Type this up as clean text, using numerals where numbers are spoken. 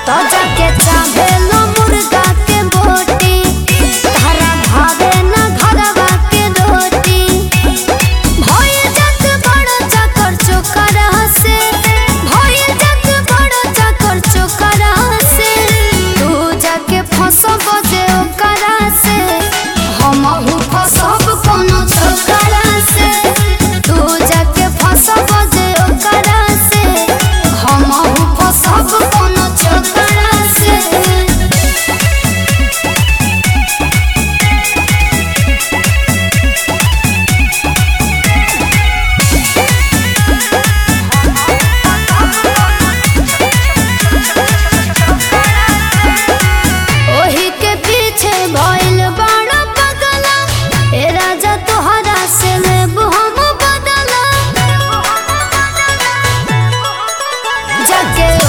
तो जाके चाहे लो मुर्गा के बोटी, तारा भावे ना घरवा के रोटी। भइल जात बड़ चकर चोकरा से, भइल जात बड़ चकर चोकरा से। तू जाके फंसब जे ओकरा से, हमहू फंसब कोनो छोकरा से। तू जाके फंसब जे ओकरा से, हमहू फंसब कोनो छोकरा से। ओही के पीछे भइल बड़ा पगला, ए राजा तोहरा से लेबू हम बदला। जाके